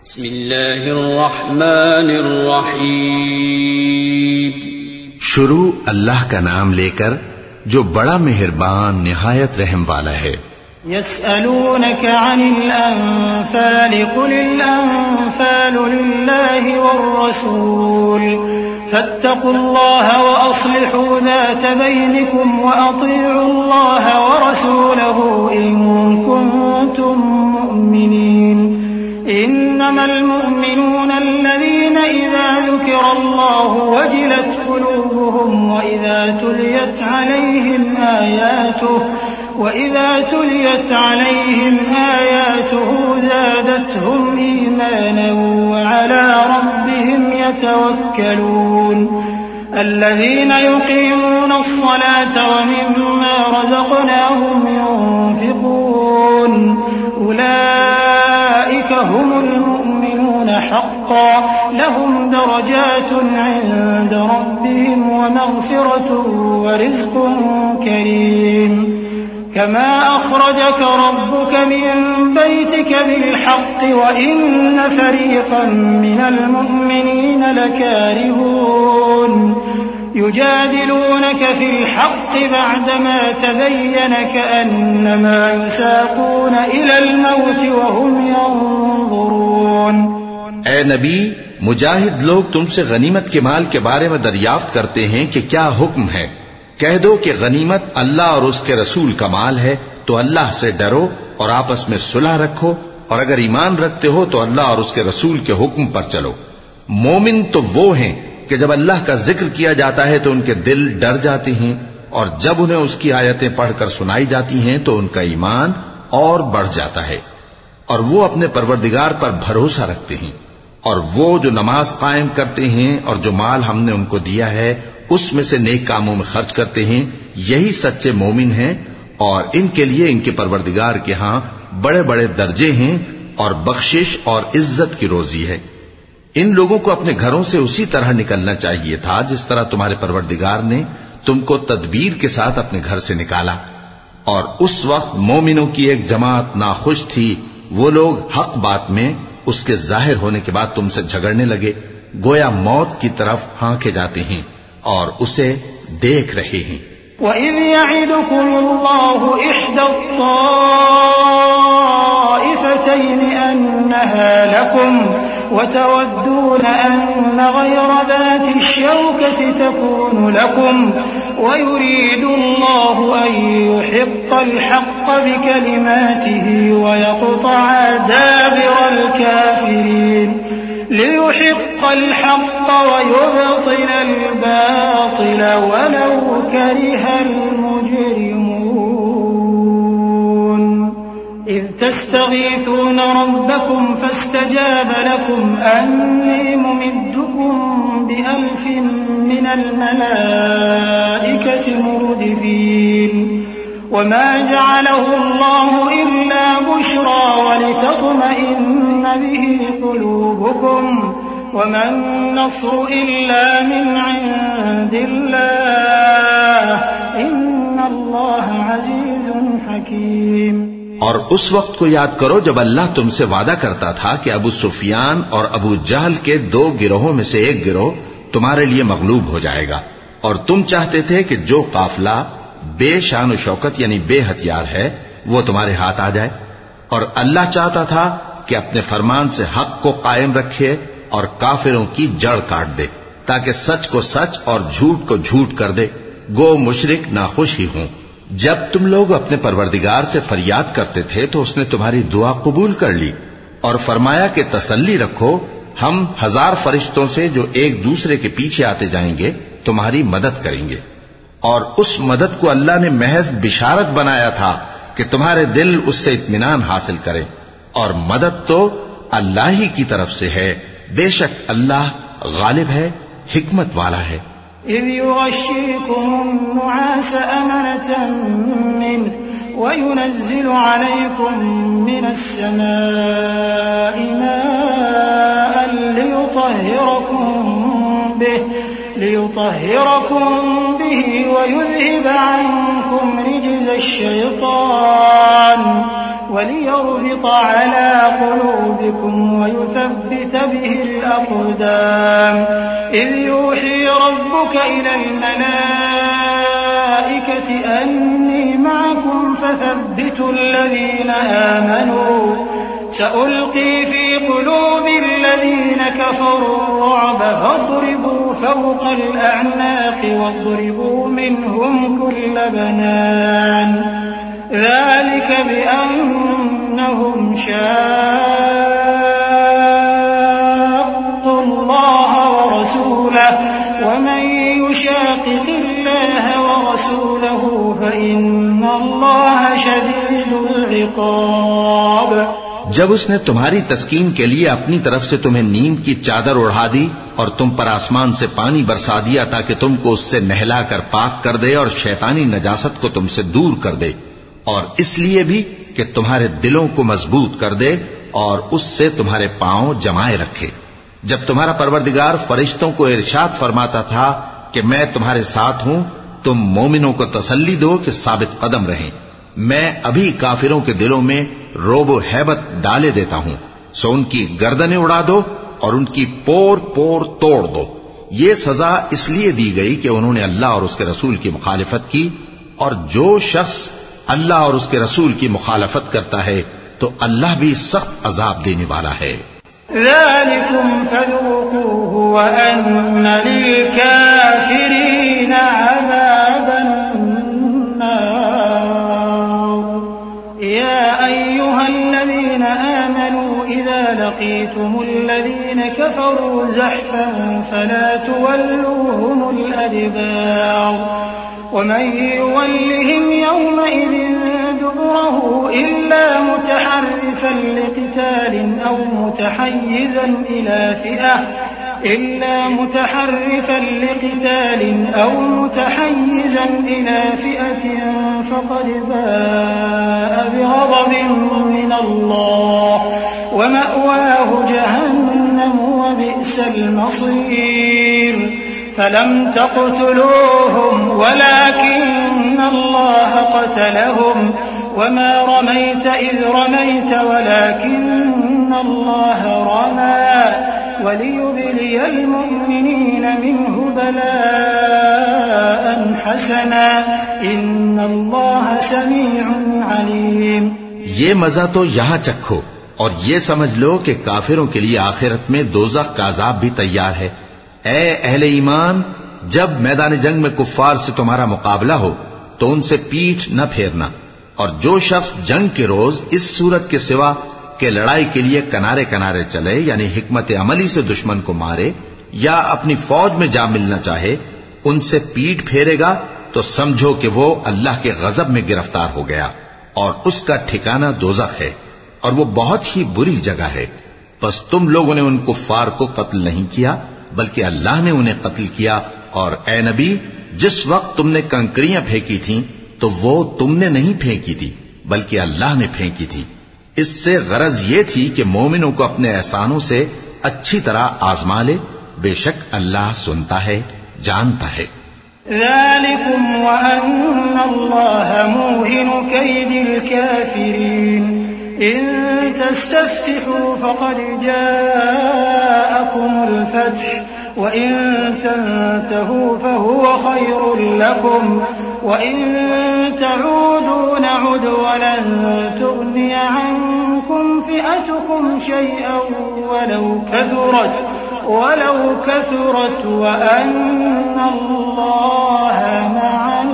बिस्मिल्लाहिर्रहमानिर्रहीम। शुरू अल्लाह का नाम लेकर जो बड़ा मेहरबान निहायत रहम वाला है। यसअलूनका अनिल अनफाल कुलिल अनफालु लिल्लाहि वर्रसूल फत्तकुल्लाह व अस्लिहू ज़ात बैनिकुम व अतीउल्लाह व रसूलहू इन कुंतुम मुमिनीन। इन्नमल मुमिनूना अल्लज़ीना इज़ा ज़ुकिरल्लाहु वजिलत क़ुलूबुहुम व इज़ा तुलियत अलैहिम आयातुहु ज़ादतहुम ईमाना व अला रब्बिहिम यतवक्कलून। الذين يقيمون الصلاة ومما رزقناهم ينفقون أولئك هم المؤمنون حقا لهم درجات عند ربهم ومغفرة ورزق كريم كما أخرجك ربك من بيتك بالحق وإن فريقا من المؤمنين لكارهون يجادلونك في الحق بعدما تبين كأنما يساقون إلى الموت وهم ينظرون। ए नबी, मुजाहिद लोग तुमसे गनीमत के माल के बारे में दरियाफ्त करते हैं कि क्या हुक्म है। कह दो कि गनीमत अल्लाह और उसके रसूल का माल है, तो अल्लाह से डरो और आपस में सुलह रखो, और अगर ईमान रखते हो तो अल्लाह और उसके रसूल के हुक्म पर चलो। मोमिन तो वो हैं कि जब अल्लाह का जिक्र किया जाता है तो उनके दिल डर जाते हैं, और जब उन्हें उसकी आयतें पढ़कर सुनाई जाती हैं तो उनका ईमान और बढ़ जाता है, और वो अपने परवरदिगार पर भरोसा रखते हैं। और वो जो नमाज कायम करते हैं और जो माल हमने उनको दिया है उसमें से नेक कामों में खर्च करते हैं, यही सच्चे मोमिन हैं, और इनके लिए इनके परवरदिगार के हां बड़े बड़े दर्जे हैं और बख्शिश और इज्जत की रोजी है। इन लोगों को अपने घरों से उसी तरह निकलना चाहिए था जिस तरह तुम्हारे परवरदिगार ने तुमको तदबीर के साथ अपने घर से निकाला। और उस वक्त मोमिनों की एक जमात नाखुश थी। वो लोग हक बात में उसके जाहिर होने के बाद तुमसे झगड़ने लगे, गोया मौत की तरफ हांके जाते हैं और उसे देख रहे हैं। वइज़ यइदुकुमुल्लाहु इह्दा त्ताइफ़तैनि अन्नहा लकुम वतवद्दून अन्न गयरा ज़ाति श्शौकति तकूनु लकुम वयुरीदुल्लाहु अन युहिक़्क़ल हक़्क़ बिकलिमातिही वयक़्तअ दाबिरल काफ़िरीन लियुहिक़्क़ الحق ويبطل الباطل ولو كره المجرمون إذ تستغيثون ربكم فاستجاب لكم أني ممدكم بألف من الملائكة مردفين وما جعله الله إلا بشرى ولتطمئن به قلوبكم وما النصر إلا من عند الله إن الله عزيز حكيم। और उस वक्त को याद करो जब अल्लाह तुमसे वादा करता था कि अबू सुफियान और अबू जहल के दो गिरोहों में से एक गिरोह तुम्हारे लिए मगलूब हो जाएगा, और तुम चाहते थे कि जो काफिला बेशान व शौकत यानी बेहथियार है वो तुम्हारे हाथ आ जाए, और अल्लाह चाहता था कि अपने फरमान से हक को कायम रखे और काफिरों की जड़ काट दे, ताकि सच को सच और झूठ को झूठ कर दे, गो मुशरिक नाखुश ही हों। जब तुम लोग अपने परवरदिगार से फरियाद करते थे तो उसने तुम्हारी दुआ कबूल कर ली और फरमाया कि तसल्ली रखो, हम 1000 फरिश्तों से जो एक दूसरे के पीछे आते जाएंगे तुम्हारी मदद करेंगे। और उस मदद को अल्लाह ने महज बिशारत बनाया था कि तुम्हारे दिल उससे इत्मीनान हासिल करें, और मदद तो अल्लाह ही की तरफ से है। बेशक अल्लाह गालिब है, हिकमत वाला है। إذ يغشيكم النعاس أمنة منه وينزل عليكم من السماء ماء ليطهركم به ويذهب عنكم رجز الشيطان وليربط على قلوبكم ويثبت به الأقدام إذ يوحي ربك إلى الملائكة أني معكم فثبتوا الذين آمنوا سألقي في قلوب الذين كفروا الرعب فاضربوا فوق الأعناق واضربوا منهم كل بنان ذلك بأنهم شاقوا الله ورسوله ومن يشاقق الله ورسوله فإن الله شديد العقاب। जब उसने तुम्हारी तस्कीन के लिए अपनी तरफ से तुम्हें नींद की चादर ओढ़ा दी और तुम पर आसमान से पानी बरसा दिया ताकि तुमको उससे नहलाकर पाक कर दे और शैतानी नजासत को तुमसे दूर कर दे, और इसलिए भी कि तुम्हारे दिलों को मजबूत कर दे और उससे तुम्हारे पांव जमाए रखे। जब तुम्हारा परवरदिगार फरिश्तों को इरशाद फरमाता था कि मैं तुम्हारे साथ हूं, तुम मोमिनों को तसल्ली दो कि साबित कदम रहें। मैं अभी काफिरों के दिलों में रोबो हैबत डाले देता हूं, सो उनकी गर्दनें उड़ा दो और उनकी पोर पोर तोड़ दो। ये सजा इसलिए दी गई कि उन्होंने अल्लाह और उसके रसूल की मुखालिफत की, और जो शख्स अल्लाह और उसके रसूल की मुखालफत करता है तो अल्लाह भी सख्त अजाब देने वाला है। ज़ालिकुम फ़ज़ूक़ूहु व अन्न लिल-काफ़िरीन अज़ाबन नार। या अय्युहल्लज़ीना आमनू इज़ा लक़ीतुमुल्लज़ीन कफ़रू ज़हफ़न फ़ला तुवल्लूहुमुल अदबार ومن يولهم يومئذ دبره إلا متحرفا لقتال أو متحيزا إلى فئة فقد باء بغضب من الله ومأواه جهنم وبئس المصير فلم تقتلوهم ولكن الله قتلهم وما رميت إذ رميت ولكن الله رمى وليبلي المؤمنين منه بلاء حسنا إن الله سميع عليم। ये मजा तो यहाँ चखो और ये समझ लो कि काफिरों के लिए आखिरत में दोज़ख का अजाब भी तैयार है। ऐ अहले ईमान, जब मैदान जंग में कुफ्फार से तुम्हारा मुकाबला हो तो उनसे पीठ न फेरना, और जो शख्स जंग के रोज इस सूरत के सिवा के लड़ाई के लिए किनारे किनारे चले, यानी हिकमत अमली से दुश्मन को मारे या अपनी फौज में जा मिलना चाहे, उनसे पीठ फेरेगा तो समझो कि वो अल्लाह के गजब में गिरफ्तार हो गया और उसका ठिकाना दोज़ख है और वो बहुत ही बुरी जगह है। बस तुम लोगों ने उन कुफ्फार को कत्ल नहीं किया बल्कि अल्लाह ने उन्हें कत्ल किया, और ए नबी, जिस वक्त तुमने कंकरियां फेंकी थीं तो वो तुमने नहीं फेंकी थी बल्कि अल्लाह ने फेंकी थी। इससे गरज ये थी कि मोमिनों को अपने एहसानों से अच्छी तरह आजमा ले, बेशक अल्लाह सुनता है, जानता है। ज़ालिकुम व अन्नल्लाह मूहिनु कैदिल काफिरीन इन तस्तफ्तिहू फक़द जाअकुमुल फ़त्ह व इन तंतहू फहुव ख़ैरुल लकुम व इन तऊदू नउद व लन तुग़निय अन्कुम फ़िअतुकुम शैअन वलौ कथुरत व अन्नल्लाह मअल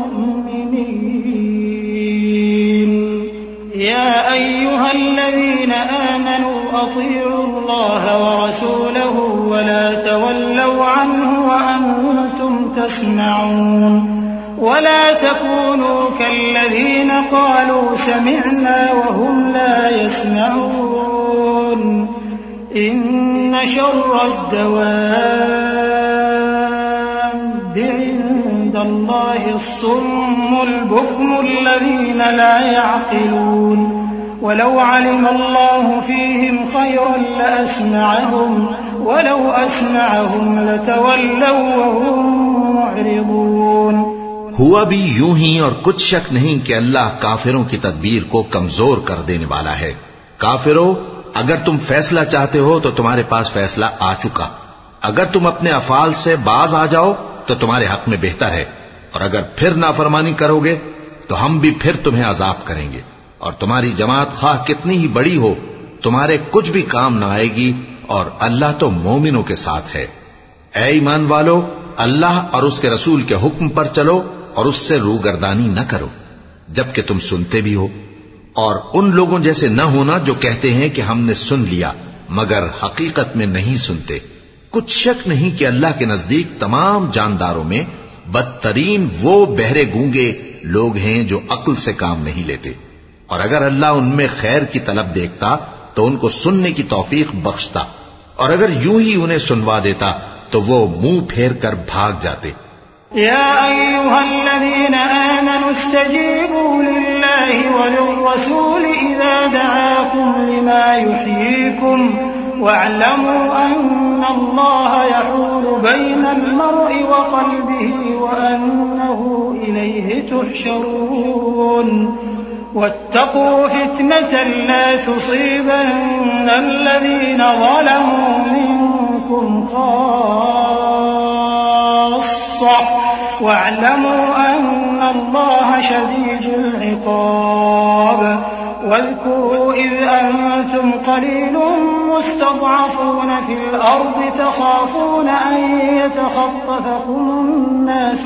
मुमिनीन। या अय्युहल्लज़ीना आमनू अतीअू अल्लाह व रसूलहू व ला तवल्लव अन्हु व अन्तुम तस्मऊन ولا تكونوا كالذين قالوا سمعنا وهم لا يسمعون إن شر الدواب عند الله الصم البكم الذين لا يعقلون ولو علم الله فيهم خيرا لأسمعهم ولو أسمعهم لتولوا وهم معرضون हुआ भी यूं ही, और कुछ शक नहीं कि अल्लाह काफिरों की तदबीर को कमजोर कर देने वाला है। काफिरों, अगर तुम फैसला चाहते हो तो तुम्हारे पास फैसला आ चुका। अगर तुम अपने अफाल से बाज आ जाओ तो तुम्हारे हक में बेहतर है, और अगर फिर नाफरमानी करोगे तो हम भी फिर तुम्हें अजाब करेंगे, और तुम्हारी जमात खाह कितनी ही बड़ी हो तुम्हारे कुछ भी काम न आएगी, और अल्लाह तो मोमिनों के साथ है। ऐ ईमान वालो, अल्लाह और उसके रसूल के हुक्म पर चलो और उससे रूगर्दानी न करो जबकि तुम सुनते भी हो, और उन लोगों जैसे न होना जो कहते हैं कि हमने सुन लिया मगर हकीकत में नहीं सुनते। कुछ शक नहीं कि अल्लाह के नजदीक तमाम जानदारों में बदतरीन वो बहरे गूंगे लोग हैं जो अक्ल से काम नहीं लेते, और अगर अल्लाह उनमें खैर की तलब देखता तो उनको सुनने की तौफीक बख्शता, और अगर यूं ही उन्हें सुनवा देता तो वो मुंह फेर कर भाग जाते। या अय्युहल्लज़ीना आमनू इस्तजीबू लिल्लाहि वलिर्रसूल इज़ा दआकुम लिमा युहयीकुम वअलमू अन्नल्लाह यहूलु बैनल मर्इ व क़ल्बिही व अन्नहु इलैहि तुहशरून वत्तक़ू फितनतन ला तुसीबन्न अल्लज़ीना ज़लमू मिनकुम ख़ास्सह वअलमू अन्नल्लाह शदीदुल इक़ाब واذكروا إذ أنتم قليل مستضعفون في الأرض تخافون أن يتخطفكم الناس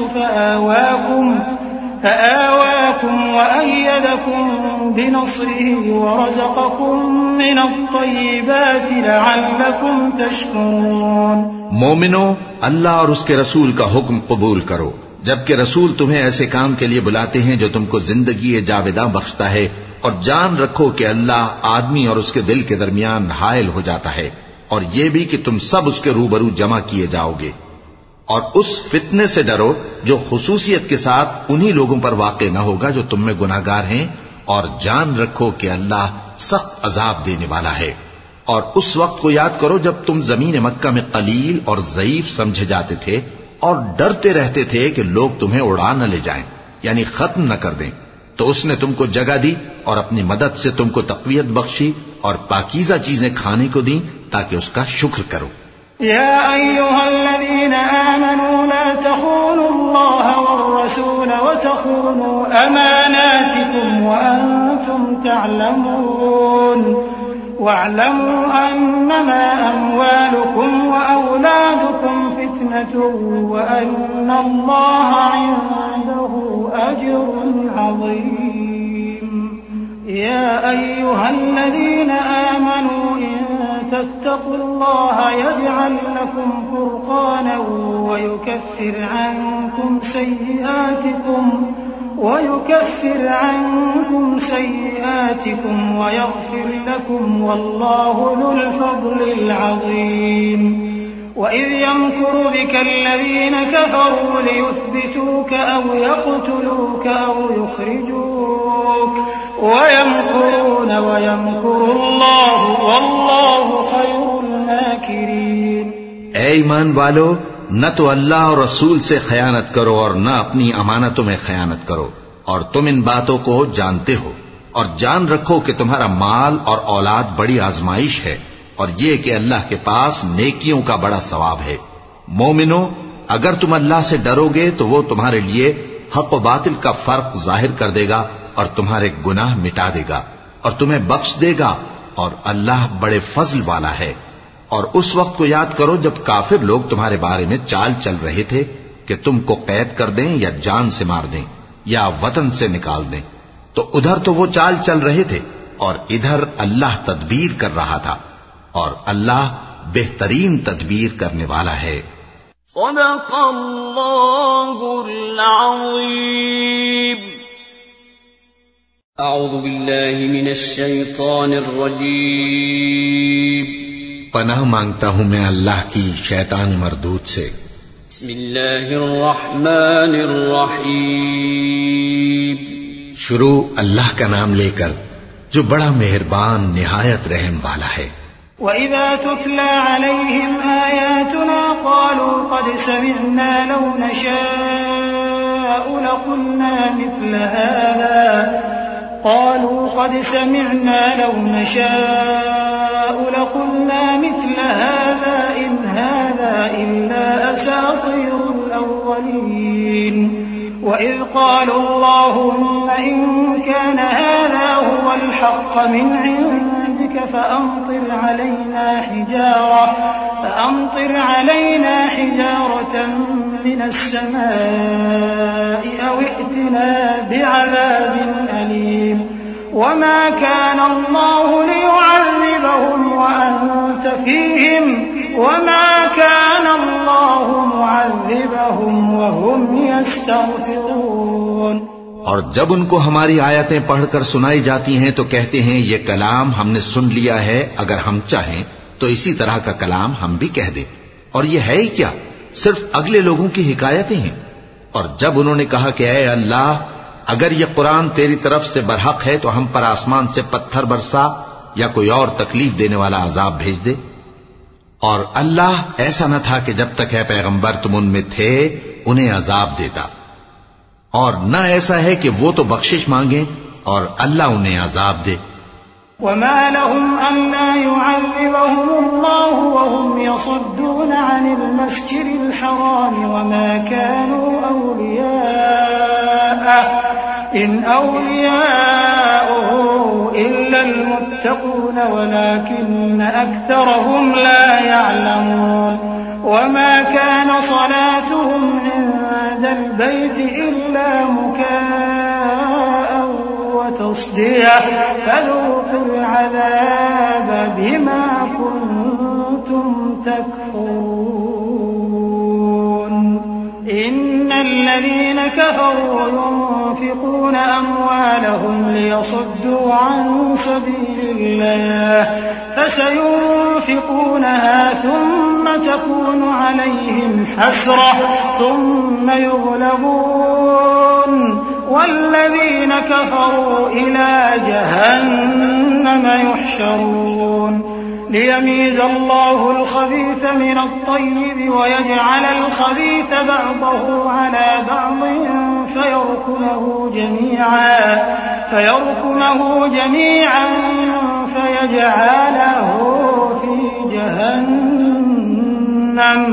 فآواكم وأيدكم بنصره ورزقكم من الطيبات لعلكم تشكرون। मोमिनो, अल्लाह और उसके रसूल का हुक्म कबूल करो जबकि रसूल तुम्हें ऐसे काम के लिए बुलाते हैं जो तुमको जिंदगी जावेदा बख्शता है, और जान रखो कि अल्लाह आदमी और उसके दिल के दरमियान हायल हो जाता है, और यह भी कि तुम सब उसके रूबरू जमा किए जाओगे। और उस फितने से डरो जो खुसूसियत के साथ उन्हीं लोगों पर वाक़े न होगा जो तुम में गुनाहगार हैं, और जान रखो कि अल्लाह सख्त अजाब देने वाला है। और उस वक्त को याद करो जब तुम जमीन मक्का में कलील और ज़ईफ समझे जाते थे और डरते रहते थे कि लोग तुम्हें उड़ा न ले जाएं, यानी खत्म न कर दें, तो उसने तुमको जगह दी और अपनी मदद से तुमको तक़वियत बख्शी और पाकीज़ा चीजें खाने को दी ताकि उसका शुक्र करो। या अय्युहल्लज़ीना आमनू ला तख़ूनुल्लाह वर्रसूल व तख़ूनू अमानातिकुम व अंतुम तअलमून वअलमू अन्नमा अम्वालुकुम व औलादुकुम फितनतुन व अन्नल्लाह इंदहु अज्रुन अज़ीम। या अय्युहल्लज़ीना आमनू तत्तक़ुल्लाह यजअल लकुम फुरक़ानन वयुकफ्फिर अन्कुम सय्यिआतिकुम वयग़फिर लकुम वल्लाहु ज़ुल फ़ज़लिल अज़ीम। वइज़ यमकुरु बिका अल्लज़ीना कफ़रू लियुथ्बितूक औ यक़्तुलूक औ युख़्रिजूक वयमकुरून वयमकुरुल्लाहु वल्लाहु खैरुल माकिरीन। ऐ ईमान वालो, न तो अल्लाह और रसूल से खयानत करो और न अपनी अमानतों में खयानत करो, और तुम इन बातों को जानते हो, और जान रखो कि तुम्हारा माल और औलाद बड़ी आजमाइश है, और ये कि अल्लाह के पास नेकियों का बड़ा सवाब है। मोमिनो, अगर तुम अल्लाह से डरोगे तो वो तुम्हारे लिए हक व बातिल का फर्क जाहिर कर देगा और तुम्हारे गुनाह मिटा देगा और तुम्हें बख्श देगा, और अल्लाह बड़े फजल वाला है। और उस वक्त को याद करो जब काफिर लोग तुम्हारे बारे में चाल चल रहे थे कि तुमको कैद कर दें या जान से मार दें या वतन से निकाल दें, तो उधर तो वो चाल चल रहे थे और इधर अल्लाह तदबीर कर रहा था, और अल्लाह बेहतरीन तदबीर करने वाला है। सदक़ल्लाहुल अज़ीम। अऊज़ु बिल्लाहि मिनश शैतानिर रजीम। पनाह मांगता हूं मैं अल्लाह की शैतानी मरदूद से। बिस्मिल्लाहिर रहमानिर रहीम। शुरू अल्लाह का नाम लेकर जो बड़ा मेहरबान निहायत रहम वाला है। वइज़ा तुतला अलैहिम आयातुना क़ालू क़द समिअना लौ नशाअ نشاء لقلنا مثل هذا قالوا قد سمعنا لو نشاء لقلنا مثل هذا إن هذا إلا أساطير الأولين وإذ قالوا اللهم إن كان هذا هو الحق من عندك فأمطر علينا حجارة من السماء أو ائتنا بعذاب أليم وما كان الله ليعذبهم وأنت فيهم وما كان الله معذبهم وهم يستغفرون। और जब उनको हमारी आयतें पढ़कर सुनाई जाती हैं तो कहते हैं ये कलाम हमने सुन लिया है, अगर हम चाहें तो इसी तरह का कलाम हम भी कह दें। और ये है ही क्या, सिर्फ अगले लोगों की हिकायतें हैं। और जब उन्होंने कहा कि ऐ अल्लाह, अगर ये कुरान तेरी तरफ से बरहक है तो हम पर आसमान से पत्थर बरसा या कोई और तकलीफ देने वाला अजाब भेज दे। और अल्लाह ऐसा न था कि जब तक है पैगंबर तुम उनमें थे उन्हें अजाब देता, और न ऐसा है कि वो तो बख्शिश मांगे और अल्लाह उन्हें अजाब दे। वमा लहुम अल्ला युअज़्ज़िबहुमुल्लाहु वहुम यसुद्दून अनिल मस्जिदिल हराम वमा कानू औलियाअहु इन औलियाउहु इल्लल मुत्तक़ून वलाकिन्न अक्सरहुम ला यअलमून वमा कान सलातुहुम इंदल बैति इल्ला मुकाअ वतस्दिया फज़ूक़ुल अज़ाब बिमा कुन्तुम तकफ़ुरून। इन्नल लज़ीन कफ़रू युनफ़िक़ून अम्वालहुम लियसुद्दू अन सबीलिल्लाह फसयुनफ़िक़ूनहा थुम्म तकून अलैहिम हसरह थुम्म युग़लबून वल्लज़ीन कफ़रू इला जहन्नम युहशरून। लियमीज़ अल्लाहुल ख़बीथ मिनत तय्यिब वयजअल अल ख़बीथ बअदहु अला बअदिन फयरकुमहु जमीअन फयजअलहु फी जहन्नम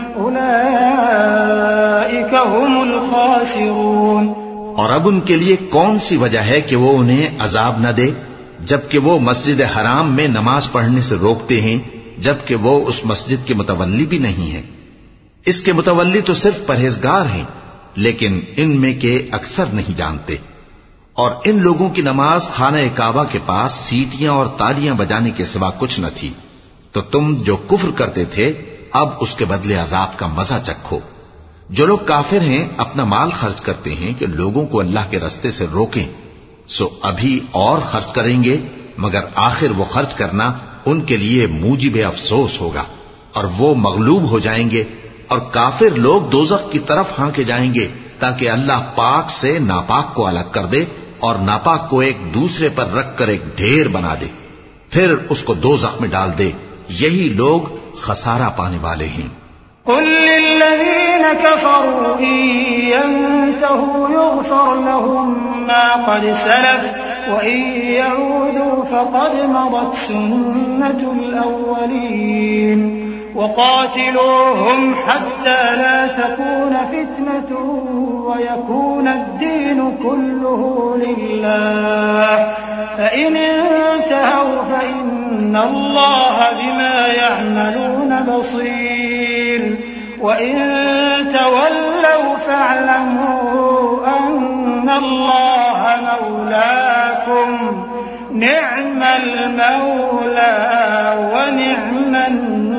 उलाइक हुमुल ख़ासिरून। और अब उनके लिए कौन सी वजह है कि वो उन्हें अजाब न दे, जबकि वो मस्जिद हराम में नमाज पढ़ने से रोकते हैं, जबकि वो उस मस्जिद के मुतवल्ली भी नहीं है। इसके मुतवल्ली तो सिर्फ परहेजगार हैं, लेकिन इनमें के अक्सर नहीं जानते। और इन लोगों की नमाज खाना काबा के पास सीटियां और तालियां बजाने के सिवा कुछ न थी। तो तुम जो कुफ्र करते थे अब उसके बदले अजाब का मजा चखो। जो लोग काफिर हैं अपना माल खर्च करते हैं कि लोगों को अल्लाह के रास्ते से रोकें, सो अभी और खर्च करेंगे, मगर आखिर वो खर्च करना उनके लिए मूजिब अफसोस होगा और वो मगलूब हो जाएंगे। और काफिर लोग दोज़ख की तरफ हांके जाएंगे ताकि अल्लाह पाक से नापाक को अलग कर दे और नापाक को एक दूसरे पर रखकर एक ढेर बना दे, फिर उसको दोज़ख में डाल दे। यही लोग खसारा पाने वाले हैं। कुल लिल्लज़ीन कफ़रू इन यंतहू युग़फ़र लहुम मा क़द सलफ़ व इन यऊदू फ़क़द मदत सुन्नतुल अव्वलीन वक़ातिलूहुम हत्ता ला तकून फ़ित्नतुन वयकून अद्दीनु कुल्लुहु लिल्लाह फ़इन इंतहव फ़इन्नल्लाह बिमा यअमलून बसीर वइन तवल्लव फ़अलमू अन्नल्लाह मौलाकुम निअमल मौला व निअमन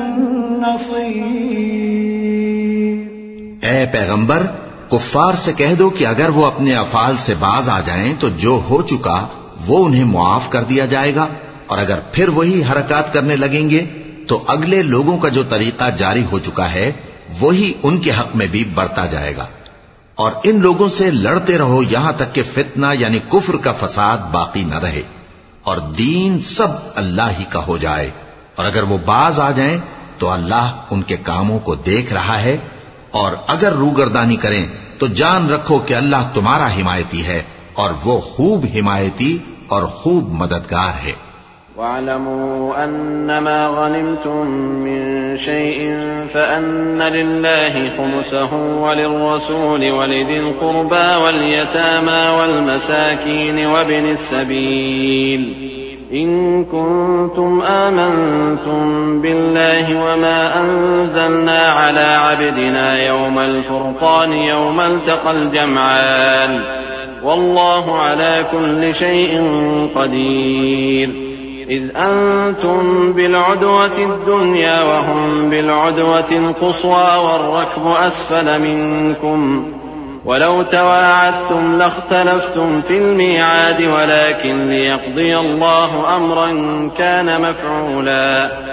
नसीर। ऐ पैगंबर, कुफ्फार से कह दो कि अगर वो अपने अफाल से बाज आ जाएं तो जो हो चुका वो उन्हें मुआफ कर दिया जाएगा, और अगर फिर वही हरकत करने लगेंगे तो अगले लोगों का जो तरीका जारी हो चुका है वही उनके हक में भी बढ़ता जाएगा। और इन लोगों से लड़ते रहो यहां तक कि फितना यानी कुफ्र का फसाद बाकी न रहे और दीन सब अल्लाह ही का हो जाए। और अगर वो बाज आ जाएं तो अल्लाह उनके कामों को देख रहा है, और अगर रूगर्दानी करें तो जान रखो कि अल्लाह तुम्हारा हिमायती है और वो खूब हिमायती और खूब मददगार है। वअलमू अन्नमा गनिमतुम मिन शैइन फअन्न लिल्लाहि खुमुसहु वलिर्रसूलि वलिदिल कुर्बा वलयतामा वलमसाकीन वब्निस सबील इन कुंतुम आमनतुम बिल्लाहि वमा अंज़लना अला अब्दिना यौमल फुरक़ान यौमल तक़ल जमआन वल्लाहु अला कुल्लि शैइन क़दीर इज़ अंतुम बिलउदवति दुन्या वहुम बिलउदवति क़ुस्वा वर्रक्बु अस्फल मिनकुम वलौ तवाअदतुम लख्तलफ्तुम फिल मिआद वलाकिन लियक़्दिय अल्लाहु अम्रन कान मफ़ऊला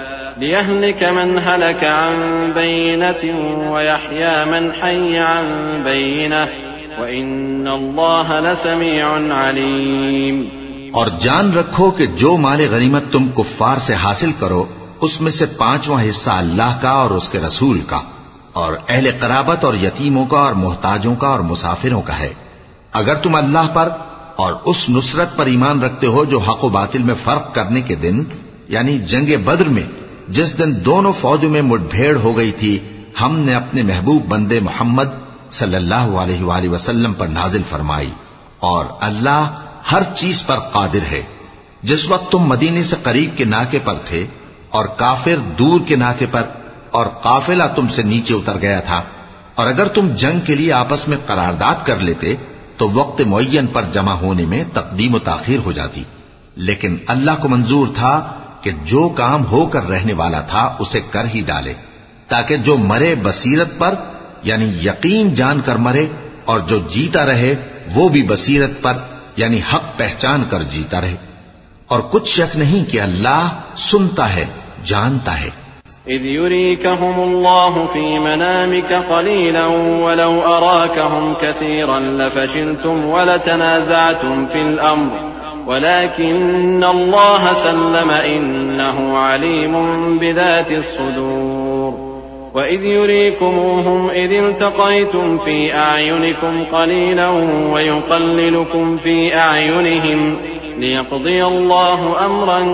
लियहलिक मन हलक अन बय्यिनतिन वयहया मन हय्य अन बय्यिनह वइन्न अल्लाह लसमीउन अलीम। और जान रखो कि जो माले गनीमत तुम कुफ्फार से हासिल करो उसमें से 5वां हिस्सा अल्लाह का और उसके रसूल का और अहले क़राबत और यतीमों का और मोहताजों का और मुसाफिरों का है। अगर तुम अल्लाह पर और उस नुसरत पर ईमान रखते हो जो हक व बातिल में फर्क करने के दिन यानी जंगे बद्र में जिस दिन दोनों फौजों में मुठभेड़ हो गई थी, हमने अपने महबूब बंदे मोहम्मद सल्लल्लाहु अलैहि वसल्लम पर नाजिल फरमाई और अल्लाह हर चीज पर कादिर है। जिस वक्त तुम मदीने से करीब के नाके पर थे और काफिर दूर के नाके पर और काफिला तुमसे नीचे उतर गया था, और अगर तुम जंग के लिए आपस में करारदाद कर लेते तो वक्त मुअय्यन पर जमा होने में तकदीम व ताखीर हो जाती, लेकिन अल्लाह को मंजूर था कि जो काम होकर रहने वाला था उसे कर ही डाले, ताकि जो मरे बसीरत पर यानी यकीन जानकर मरे और जो जीता रहे वो भी बसीरत पर यानी हक पहचान कर जीता रहे। और कुछ शक नहीं कि अल्लाह सुनता है, जानता है। इज़ युरीकहुमुल्लाहु फी मनामिका क़लीलन वलौ अराकहुम कसीरन लफशिलतुम वलतनाज़अतुम फिल अम्र वलाकिन्न अल्लाह सल्लम इन्नहु अलीमुन बिज़ातिस सुदूर वइज़ युरीकुमूहुम इज़ इल्तक़यतुम फी अअयुनिकुम क़लीलन वयुक़ल्लिलुकुम फी अअयुनिहिम लियक़्दिय अल्लाहु अम्रन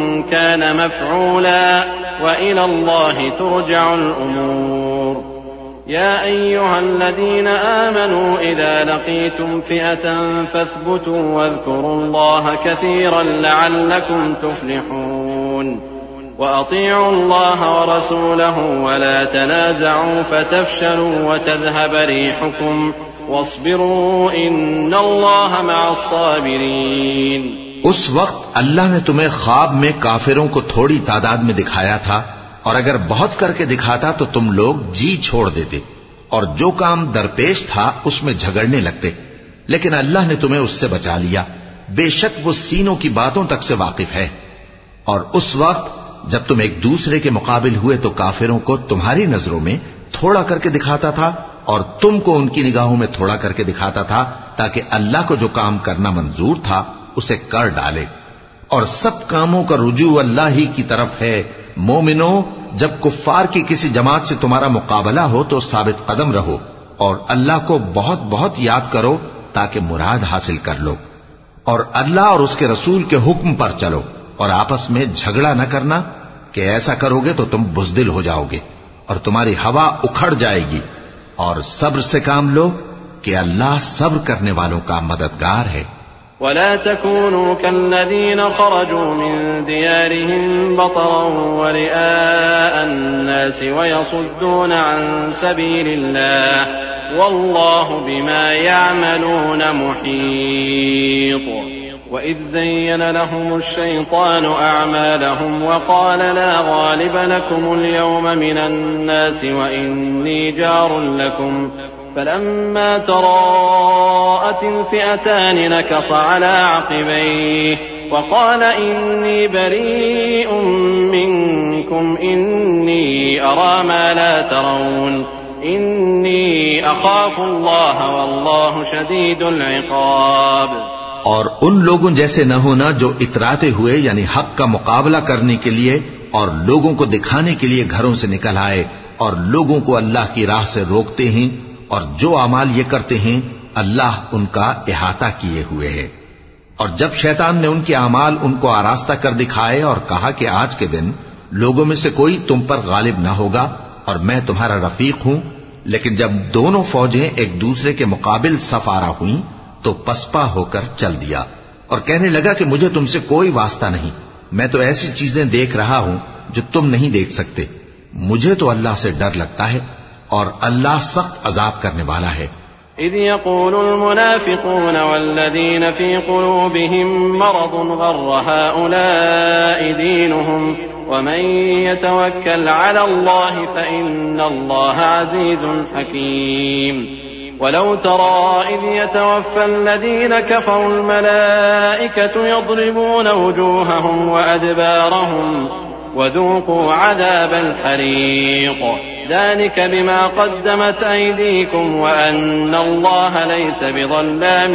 कान मफ़ऊला वइला अल्लाहि तुरजअुल उमूर या अय्युहल्लज़ीन आमनू इज़ा लक़ीतुम फ़िअतन फ़ाथ्बुतू वज़्कुरुल्लाह कसीरन लअल्लकुम तुफ़्लिहून वअतीअू अल्लाह वरसूलहु वला तनाज़अू फतफ़शलू वतज़हब रिहुकुम वस्बिरू इन्नल्लाह मअस्साबिरीन। उस वक्त अल्लाह ने तुम्हें ख्वाब में काफिरों को थोड़ी तादाद में दिखाया था, और अगर बहुत करके दिखाता तो तुम लोग जी छोड़ देते और जो काम दरपेश था उसमें झगड़ने लगते, लेकिन अल्लाह ने तुम्हें उससे बचा लिया। बेशक वो सीनों की बातों तक से वाकिफ है। और उस वक्त जब तुम एक दूसरे के मुकाबिल हुए तो काफिरों को तुम्हारी नजरों में थोड़ा करके दिखाता था और तुमको उनकी निगाहों में थोड़ा करके दिखाता था, ताकि अल्लाह को जो काम करना मंजूर था उसे कर डाले। और सब कामों का रुजू अल्लाह ही की तरफ है। मोमिनो, जब कुफ्फार की किसी जमात से तुम्हारा मुकाबला हो तो साबित कदम रहो और अल्लाह को बहुत बहुत याद करो ताकि मुराद हासिल कर लो। और अल्लाह और उसके रसूल के हुक्म पर चलो और आपस में झगड़ा न करना कि ऐसा करोगे तो तुम बुज़दिल हो जाओगे और तुम्हारी हवा उखड़ जाएगी। और सब्र से काम लो कि अल्लाह सब्र करने वालों का मददगार है। वला तकूनू कल्लज़ीना खरजू मिन दियारिहिम बतरन व रिआअन नास व यसुद्दून अन सबीलिल्लाह वल्लाहु बिमा यअमलून मुहीत। वइज़ ज़य्यन लहुमुश शैतानु अअमालहुम व क़ाल ला गालिब लकुमुल यौम मिनन नास व इन्नी जारुन लकुम फलम्मा तराअतिल फ़िअतान नकस अला अक़बैहि व क़ाल इन्नी बरीउम मिनकुम इन्नी अरा मा ला तरौन इन्नी अख़ाफ़ुल्लाह वल्लाहु शदीदुल इक़ाब। और उन लोगों जैसे न होना जो इतराते हुए यानी हक का मुकाबला करने के लिए और लोगों को दिखाने के लिए घरों से निकल आए और लोगों को अल्लाह की राह से रोकते हैं और जो अमाल ये करते हैं अल्लाह उनका इहाता किए हुए है। और जब शैतान ने उनके अमाल उनको आरास्ता कर दिखाए और कहा कि आज के दिन लोगों में से कोई तुम पर गालिब न होगा और मैं तुम्हारा रफीक हूं, लेकिन जब दोनों फौजें एक दूसरे के मुकाबिल सफारा हुई तो पसपा होकर चल दिया और कहने लगा कि मुझे तुमसे कोई वास्ता नहीं, मैं तो ऐसी चीजें देख रहा हूं जो तुम नहीं देख सकते। मुझे तो अल्लाह से डर लगता है और अल्लाह सख्त अजाब करने वाला है। इज़ यक़ूलुल मुनाफ़िक़ून वल्लज़ीन फ़ी क़ुलूबिहिम मरदुन ग़र्र हाउलाइ दीनुहुम वमन यतवक्कल अलल्लाहि फ़इन्नल्लाहा अज़ीज़ुन हकीम। वलौ तरा इज़ यतवफ़्फ़ल्लज़ीन कफ़रुल मलाइकतु यضرबून वुजूहहुम वअदबारहुम वज़ूक़ू अज़ाबल हरीक़ ذلك بما قدمت أيديكم وأن الله ليس بظلام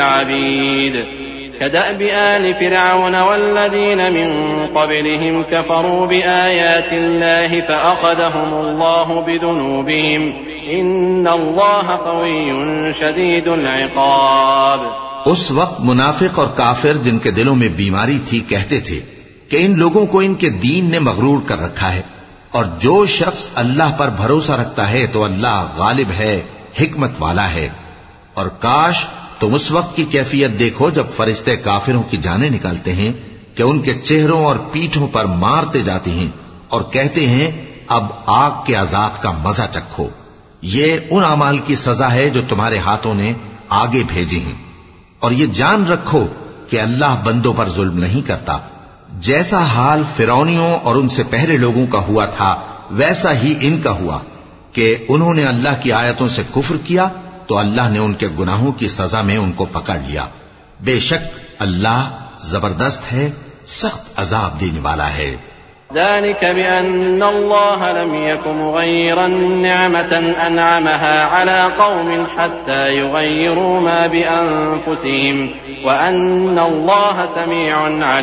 للعبيد كدأب آل فرعون والذين من قبلهم كفروا بآيات الله فأخذهم الله بذنوبهم إن الله قوي شديد العقاب। उस वक्त मुनाफिक और काफिर जिनके दिलों में बीमारी थी कहते थे कि इन लोगों को इनके दीन ने मगरूर कर रखा है और जो शख्स अल्लाह पर भरोसा रखता है तो अल्लाह गालिब है, हिकमत वाला है। और काश तुम उस वक्त की कैफियत देखो जब फरिश्ते काफिरों की जानें निकालते हैं कि उनके चेहरों और पीठों पर मारते जाते हैं और कहते हैं अब आग के अजाब का मजा चखो। ये उन अमाल की सजा है जो तुम्हारे हाथों ने आगे भेजे हैं। और ये जान रखो कि अल्लाह बंदों पर जुल्म नहीं करता। जैसा हाल फिरौनियों और उनसे पहले लोगों का हुआ था वैसा ही इनका हुआ कि उन्होंने अल्लाह की आयतों से कुफ्र किया तो अल्लाह ने उनके गुनाहों की सजा में उनको पकड़ लिया। बेशक अल्लाह जबरदस्त है, सख्त अजाब देने वाला है। ذلك بأن الله لم يكن مغيرا نعمة أنعمها على قوم حتى يغيروا ما بأنفسهم وأن الله سميع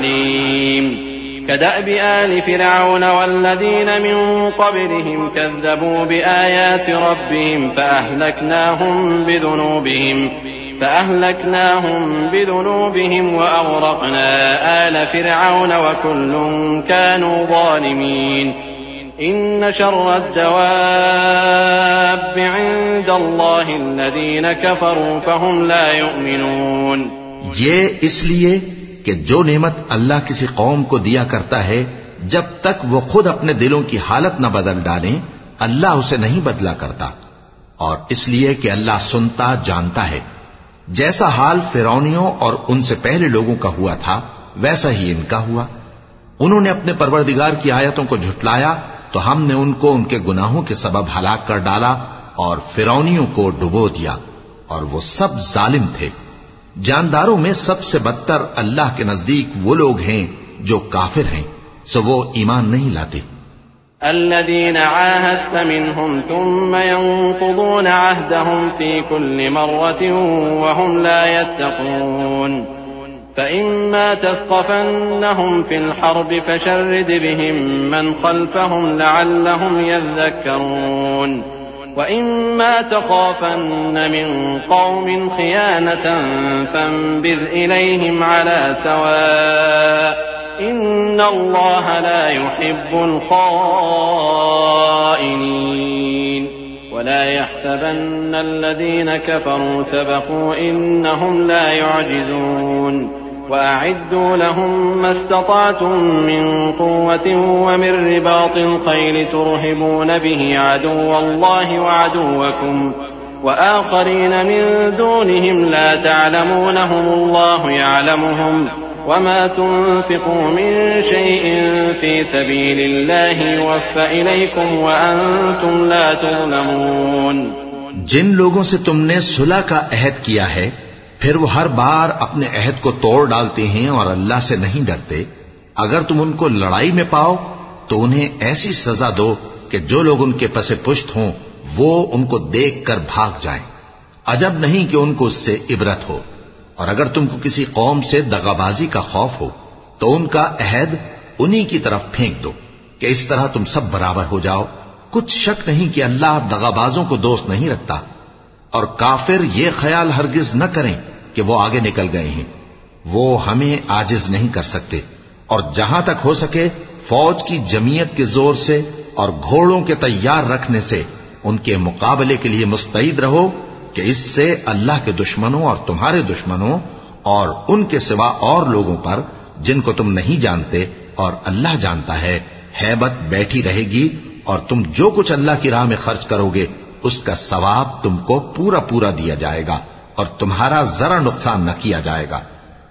عليم كدأب آل فرعون والذين من قبلهم كذبوا بآيات ربهم فأهلكناهم بذنوبهم وأغرقنا آل فرعون وكل كانوا ظالمين إن شر الدواب عند الله الذين كفروا فهم لا يؤمنون। ये इसलिए कि जो नेमत अल्लाह किसी कौम को दिया करता है जब तक वो खुद अपने दिलों की हालत न बदल डाले अल्लाह उसे नहीं बदला करता, और इसलिए कि अल्लाह सुनता जानता है। जैसा हाल फिरौनियों और उनसे पहले लोगों का हुआ था वैसा ही इनका हुआ। उन्होंने अपने परवरदिगार की आयतों को झुटलाया तो हमने उनको उनके गुनाहों के सबब हलाक कर डाला और फिरौनियों को डुबो दिया, और वो सब जालिम थे। जानदारों में सबसे बदतर अल्लाह के नजदीक वो लोग हैं जो काफिर हैं, सो वो ईमान नहीं लाते। الذين عاهدت منهم ثم ينقضون عهدهم في كل مرة وهم لا يتقون فإما تثقفنهم في الحرب فشرد بهم من خلفهم لعلهم يذكرون وإما تخافن من قوم خيانة فانبذ إليهم على سواء إن الله لا يحب الخائنين ولا يحسبن الذين كفروا سبقوا إنهم لا يعجزون وأعدوا لهم ما استطعتم من قوة ومن رباط الخيل ترهبون به عدو الله وعدوكم وآخرين من دونهم لا تعلمونهم الله يعلمهم وما تنفقوا من شيء في سبيل الله يوفى إليكم وأنتم لا تظلمون। जिन लोगों से तुमने सुलह का अहद किया है फिर वो हर बार अपने अहद को तोड़ डालते हैं और अल्लाह से नहीं डरते, अगर तुम उनको लड़ाई में पाओ तो उन्हें ऐसी सजा दो कि जो लोग उनके पसे पुष्ट हों वो उनको देखकर भाग जाएं। अजब नहीं कि उनको उससे इबरत हो। और अगर तुमको किसी कौम से दगाबाजी का खौफ हो तो उनका अहद उन्हीं की तरफ फेंक दो कि इस तरह तुम सब बराबर हो जाओ। कुछ शक नहीं कि अल्लाह दगाबाजों को दोस्त नहीं रखता। और काफिर ये ख्याल हरगिज न करें कि वो आगे निकल गए हैं, वो हमें आजिज नहीं कर सकते। और जहां तक हो सके फौज की जमीयत के जोर से और घोड़ों के तैयार रखने से उनके मुकाबले के लिए मुस्तैद रहो कि इससे अल्लाह के दुश्मनों और तुम्हारे दुश्मनों और उनके सिवा और लोगों पर जिनको तुम नहीं जानते और अल्लाह जानता है, हैबत बैठी रहेगी और तुम जो कुछ अल्लाह की राह में खर्च करोगे उसका सवाब तुमको पूरा पूरा दिया जाएगा और तुम्हारा जरा नुकसान न किया जाएगा।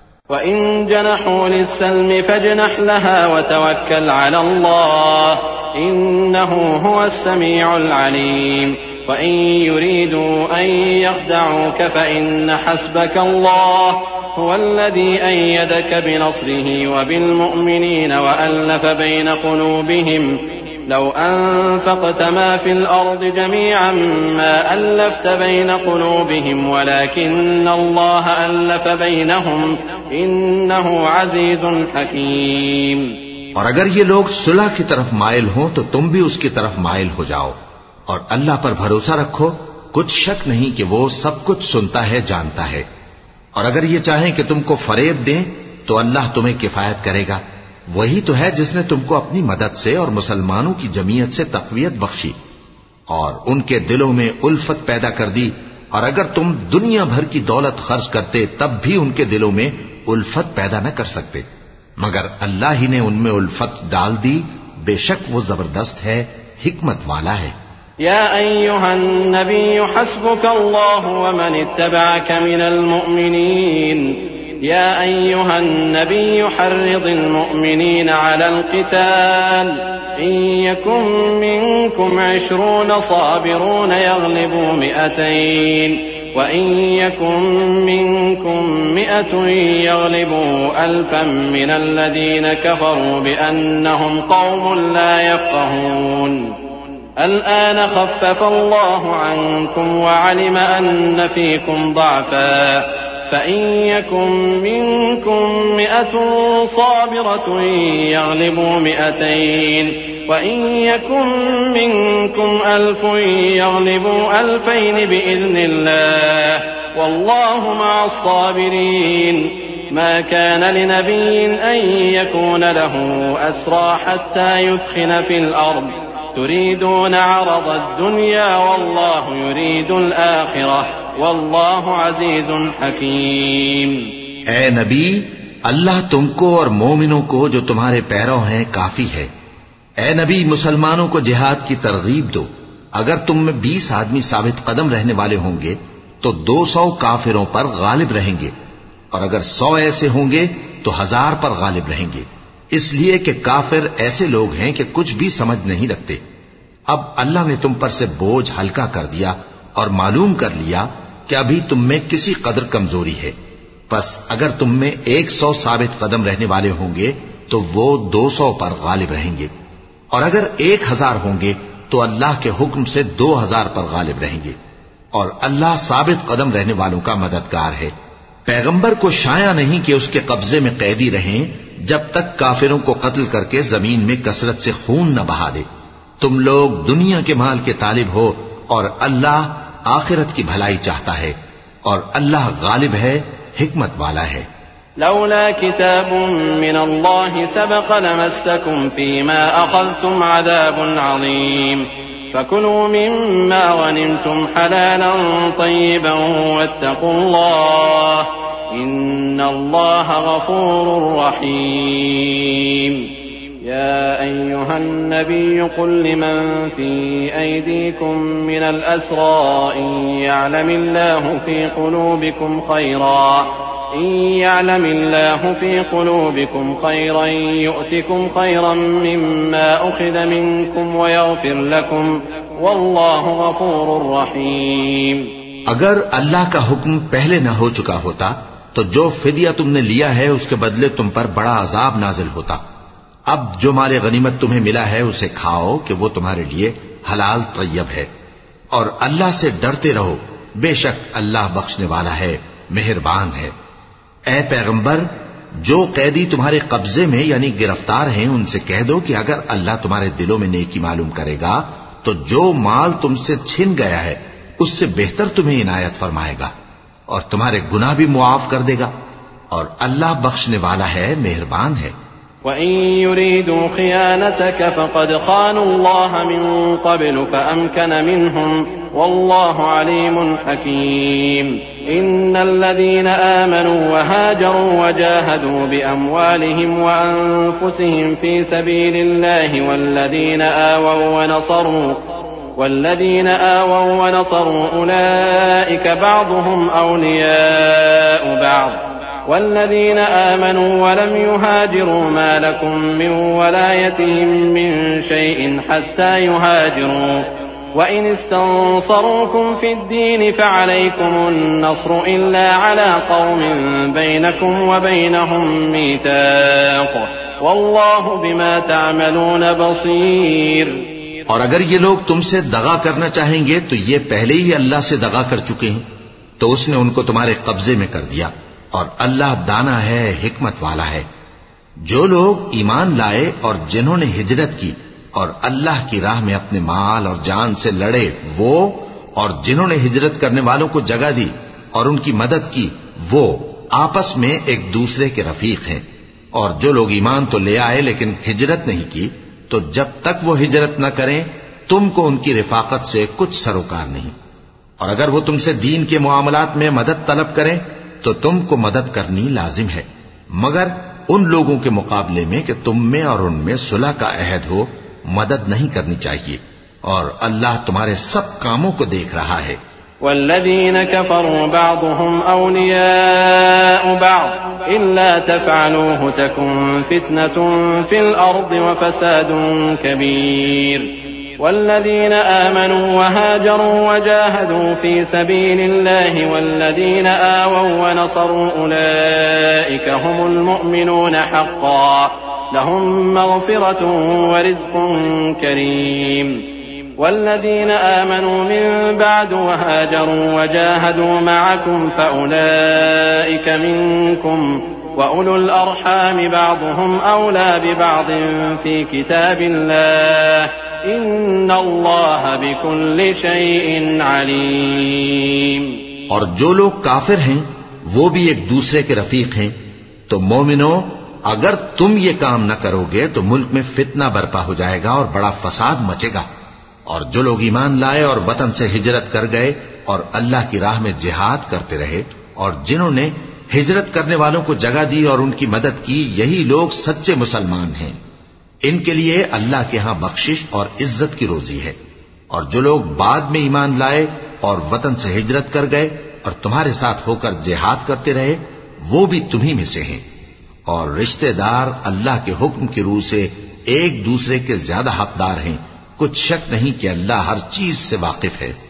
वइन जनहू लिस्सल्म फजनह लहा वतवक्कल अला अल्लाह इन्नहू हुवस समीउल अलीम वइन युरीदू अन यख्दऊक फइन्न हस्बक अल्लाह हुवल्लज़ी अय्यदक बिनस्रिही वबिलमुअ्मिनीन वअल्लफ़ बैन क़ुलूबिहिम लौ अनफ़क़त मा फ़िल अर्ज़ि जमीअन मा अल्लफ़्त बैन क़ुलूबिहिम वलाकिन्न अल्लाह अल्लफ़ बैनहुम इन्नहु अज़ीज़ुन हकीम। और अगर ये लोग सुलह की तरफ माइल हों तो तुम भी उसकी तरफ माइल हो जाओ और अल्लाह पर भरोसा रखो, कुछ शक नहीं कि वो सब कुछ सुनता है, जानता है। और अगर ये चाहें कि तुमको फरेब दें तो अल्लाह तुम्हें किफायत करेगा। वही तो है जिसने तुमको अपनी मदद से और मुसलमानों की जमीयत से तक़वियत बख्शी और उनके दिलों में उल्फत पैदा कर दी। और अगर तुम दुनिया भर की दौलत खर्च करते तब भी उनके दिलों में उल्फत पैदा न कर सकते, मगर अल्लाह ही ने उनमें उल्फत डाल दी। बेशक वो जबरदस्त है, हिकमत वाला है। या अय्युहन नबिय्यु हस्बुकल्लाहु व मन इत्तबअक मिनल मुअ्मिनीन या अय्युहन नबिय्यु हर्रिदिल मुअ्मिनीन अलल क़िताल इन यकुम मिनकुम 20 साबिरून यग़लिबू 100 व इन यकुम मिनकुम 100 यग़लिबू 1000 मिनल्लज़ीन कफ़रू बिअन्नहुम क़ौमुन ला यफ़क़हून। الآن خفف الله عنكم وعلم أن فيكم ضعفا فإن يكن منكم 100 صابرة يغلبوا 200 وإن يكن منكم 1000 يغلبوا 2000 بإذن الله والله مع الصابرين ما كان لنبي أن يكون له أسرى حتى يثخن في الأرض تريدون عرض الدنيا والله يريد الآخرة والله عزيز حكيम। ए नबी, अल्लाह तुमको और मोमिनों को जो तुम्हारे पैरों हैं काफी है। ए नबी, मुसलमानों को जिहाद की तरगीब दो। अगर तुम में 20 आदमी साबित कदम रहने वाले होंगे तो 200 काफिरों पर गालिब रहेंगे, और अगर 100 ऐसे होंगे तो 1000 पर गालिब रहेंगे, इसलिए कि काफिर ऐसे लोग हैं कि कुछ भी समझ नहीं रखते। अब अल्लाह ने तुम पर से बोझ हल्का कर दिया और मालूम कर लिया कि अभी तुम में किसी कदर कमजोरी है। बस अगर तुम में 100 साबित कदम रहने वाले होंगे तो वो 200 पर गालिब रहेंगे, और अगर 1000 होंगे तो अल्लाह के हुक्म से 2000 पर गालिब रहेंगे, और अल्लाह साबित कदम रहने वालों का मददगार है। पैगंबर को शाया नहीं कि उसके कब्जे में कैदी रहें जब तक काफिरों को कत्ल करके जमीन में कसरत से खून न बहा दे। तुम लोग दुनिया के माल के तालिब हो और अल्लाह आखिरत की भलाई चाहता है, और अल्लाह गालिब है, हिकमत वाला है। लौला किताबुम मिनल्लाहि सबक़ लमस्सकुम फीमा अख़ज़्तुम अज़ाबुन अज़ीम फकुलू मिम्मा गनिमतुम हलालन तय्यिबन वत्तक़ुल्लाह इन्नल्लाह गफ़ूरुर रहीम। या अय्युहन नबिय्यु क़ुल लिमन फ़ी अयदीकुम मिनल अस्रा इन यअलमिल्लाहु फ़ी क़ुलूबिकुम खैरन यु'तिकुम खैरन मिम्मा उख़िज़ मिनकुम वयग़फ़िर लकुम वल्लाहु गफ़ूरुर रहीम। अगर अल्लाह का हुक्म पहले न हो चुका होता तो जो फिदिया तुमने लिया है उसके बदले तुम पर बड़ा अजाब नाजिल होता। अब जो माले गनीमत तुम्हें मिला है उसे खाओ कि वो तुम्हारे लिए हलाल तय्यब है, और अल्लाह से डरते रहो, बेशक अल्लाह बख्शने वाला है, मेहरबान है। ए पैगंबर, जो कैदी तुम्हारे कब्जे में यानी गिरफ्तार हैं उनसे कह दो कि अगर अल्लाह तुम्हारे दिलों में नेकी मालूम करेगा तो जो माल तुमसे छिन गया है उससे बेहतर तुम्हें इनायत फरमाएगा और तुम्हारे गुनाह भी मुआफ कर देगा, और अल्लाह बख्शने वाला है, मेहरबान है। वइन युरीदू खियानतक फक़द खानु अल्लाह मिन क़ब्ल फ़अमकन मिनहुम वल्लाहु अलीमुन हकीम। इन्नल्लज़ीना आमनू वहाजरू वजाहदू बिअमवालिहिम वअन्फुसिहिम फी सबीलिल्लाहि والذين آووا ونصروا أولئك بعضهم أولياء بعض والذين آمنوا ولم يهاجروا ما لكم من ولايتهم من شيء حتى يهاجروا وإن استنصروكم في الدين فعليكم النصر إلا على قوم بينكم وبينهم ميثاق والله بما تعملون بصير। और अगर ये लोग तुमसे दगा करना चाहेंगे तो ये पहले ही अल्लाह से दगा कर चुके हैं, तो उसने उनको तुम्हारे कब्जे में कर दिया, और अल्लाह दाना है, हिकमत वाला है। जो लोग ईमान लाए और जिन्होंने हिजरत की और अल्लाह की राह में अपने माल और जान से लड़े, वो और जिन्होंने हिजरत करने वालों को जगह दी और उनकी मदद की, वो आपस में एक दूसरे के रफीक हैं। और जो लोग ईमान तो ले आए लेकिन हिजरत नहीं की, तो जब तक वो हिजरत न करें तुमको उनकी रिफाकत से कुछ सरोकार नहीं। और अगर वो तुमसे दीन के मुआमलात में मदद तलब करें तो तुमको मदद करनी लाजिम है, मगर उन लोगों के मुकाबले में कि तुम में और उनमें सुलह का अहद हो, मदद नहीं करनी चाहिए। और अल्लाह तुम्हारे सब कामों को देख रहा है। वल्लज़ीन कफ़रू बअदुहुम औलियाउ बअद इल्ला तफ़अलूहु तकुन फ़ितनतुन फ़िल अर्ज़ि व फ़सादुन कबीर। वल्लज़ीन आमनू वहाजरू वजाहदू फ़ी सबीलिल्लाहि वल्लज़ीन आवौ वनसरू उलाइका हुमुल मुअमिनून हक़्क़न लहुम मग़फ़िरतुन व रिज़्क़ुन करीम। والذين آمنوا من بعد وهاجروا وجاهدوا معكم فأولئك منكم وأولو الأرحام بعضهم أولى ببعض في كتاب الله إن الله بكل شيء عليم। और जो लोग काफिर हैं वो भी एक दूसरे के रफीक हैं। तो मोमिनो, अगर तुम ये काम न करोगे तो मुल्क में फितना बर्पा हो जाएगा और बड़ा फसाद मचेगा। और जो लोग ईमान लाए और वतन से हिजरत कर गए और अल्लाह की राह में जिहाद करते रहे और जिन्होंने हिजरत करने वालों को जगह दी और उनकी मदद की, यही लोग सच्चे मुसलमान हैं। इनके लिए अल्लाह के यहां बख्शिश और इज्जत की रोजी है। और जो लोग बाद में ईमान लाए और वतन से हिजरत कर गए और तुम्हारे साथ होकर जिहाद करते रहे, वो भी तुम्ही में से हैं। और रिश्तेदार अल्लाह के हुक्म की रूह से एक दूसरे के ज्यादा हकदार हैं। कुछ शक नहीं कि अल्लाह हर चीज से वाकिफ है।